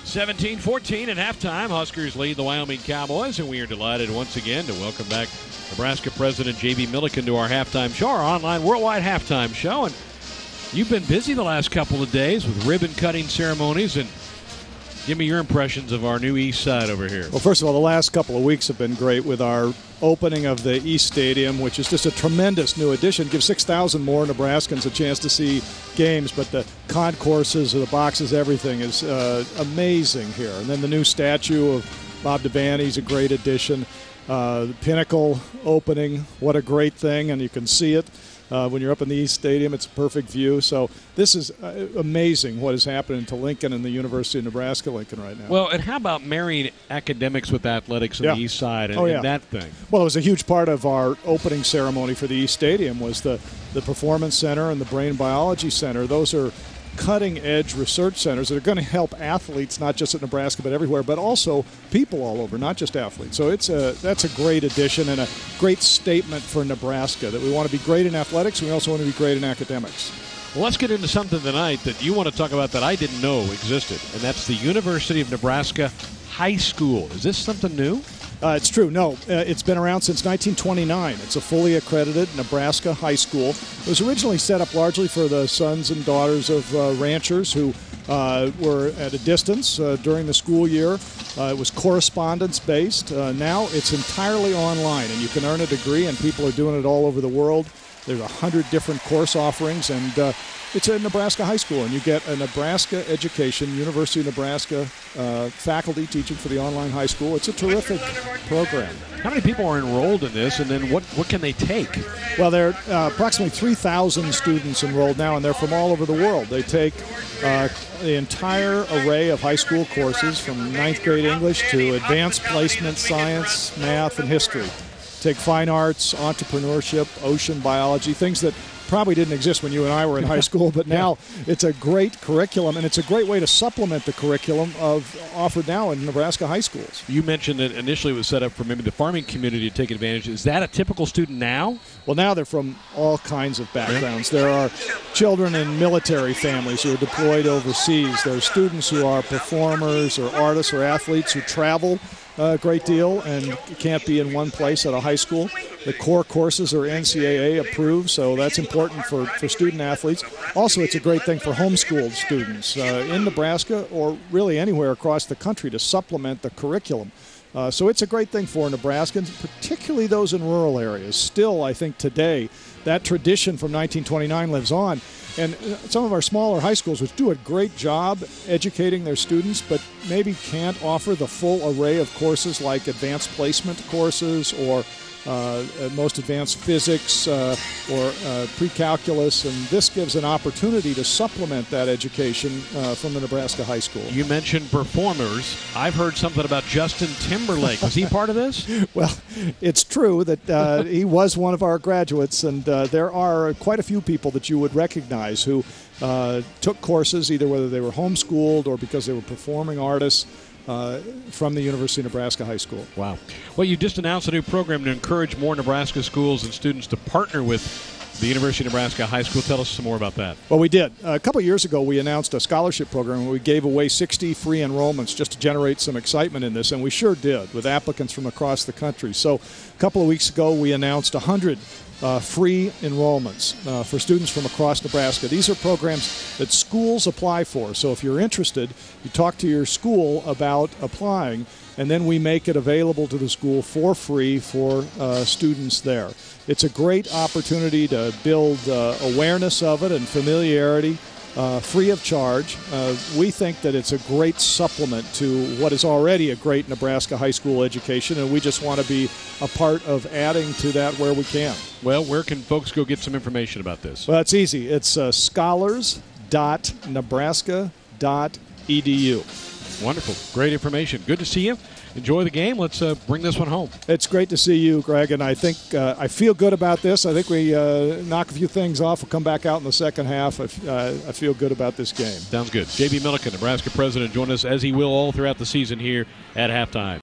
17-14 at halftime. Huskers lead the Wyoming Cowboys, and we are delighted once again to welcome back Nebraska President J.B. Milliken to our halftime show, our online worldwide halftime show. And you've been busy the last couple of days with ribbon-cutting ceremonies, and give me your impressions of our new East Side over here. Well, first of all, the last couple of weeks have been great with our opening of the East Stadium, which is just a tremendous new addition. Gives 6,000 more Nebraskans a chance to see games, but the concourses, the boxes, everything is amazing here. And then the new statue of Bob Devaney is a great addition. The Pinnacle opening, what a great thing, and you can see it. When you're up in the East Stadium, it's a perfect view. So this is amazing what is happening to Lincoln and the University of Nebraska-Lincoln right now. Well, and how about marrying academics with athletics on the East Side and that thing? Well, it was a huge part of our opening ceremony for the East Stadium was the Performance Center and the Brain Biology Center. Those are cutting-edge research centers that are going to help athletes, not just at Nebraska but everywhere, but also people all over, not just athletes. So that's a great addition and a great statement for Nebraska that we want to be great in athletics and we also want to be great in academics. Well, let's get into something tonight that you want to talk about that I didn't know existed, and that's the University of Nebraska High School. Is this something new? It's true. No, it's been around since 1929. It's a fully accredited Nebraska high school. It was originally set up largely for the sons and daughters of ranchers who were at a distance during the school year. It was correspondence-based. Now it's entirely online, and you can earn a degree, and people are doing it all over the world. There's 100 different course offerings, and it's a Nebraska high school, and you get a Nebraska education, University of Nebraska faculty teaching for the online high school. It's a terrific program. How many people are enrolled in this, and then what can they take? Well, there are approximately 3,000 students enrolled now, and they're from all over the world. They take the entire array of high school courses from ninth grade English to advanced placement science, math, and history. Take fine arts, entrepreneurship, ocean biology, things that probably didn't exist when you and I were in high school, but now it's a great curriculum, and it's a great way to supplement the curriculum offered now in Nebraska high schools. You mentioned that initially it was set up for maybe the farming community to take advantage. Is that a typical student now? Well, now they're from all kinds of backgrounds. There are children in military families who are deployed overseas. There are students who are performers or artists or athletes who travel a great deal and can't be in one place at a high school. The core courses are NCAA approved, so that's important for student athletes. Also, it's a great thing for homeschooled students in Nebraska or really anywhere across the country to supplement the curriculum. So it's a great thing for Nebraskans, particularly those in rural areas. Still, I think today, that tradition from 1929 lives on. And some of our smaller high schools, which do a great job educating their students, but maybe can't offer the full array of courses like advanced placement courses or most advanced physics or pre-calculus, and this gives an opportunity to supplement that education from the Nebraska high school. You mentioned performers. I've heard something about Justin Timberlake. Was he part of this? Well, it's true that he was one of our graduates, and there are quite a few people that you would recognize who took courses, either whether they were homeschooled or because they were performing artists, from the University of Nebraska High School. Wow. Well, you just announced a new program to encourage more Nebraska schools and students to partner with the University of Nebraska High School. Tell us some more about that. Well, we did. A couple of years ago, we announced a scholarship program where we gave away 60 free enrollments just to generate some excitement in this, and we sure did, with applicants from across the country. So a couple of weeks ago, we announced 100 free enrollments for students from across Nebraska. These are programs that schools apply for. So if you're interested, you talk to your school about applying, and then we make it available to the school for free for students there. It's a great opportunity to build awareness of it and familiarity. Free of charge. We think that it's a great supplement to what is already a great Nebraska high school education, and we just want to be a part of adding to that where we can. Well, where can folks go get some information about this? Well, it's easy. It's scholars.nebraska.edu. Wonderful. Great information. Good to see you. Enjoy the game. Let's bring this one home. It's great to see you, Greg, and I think I feel good about this. I think we knock a few things off. We'll come back out in the second half. I feel good about this game. Sounds good. J.B. Milliken, Nebraska president, join us as he will all throughout the season here at halftime.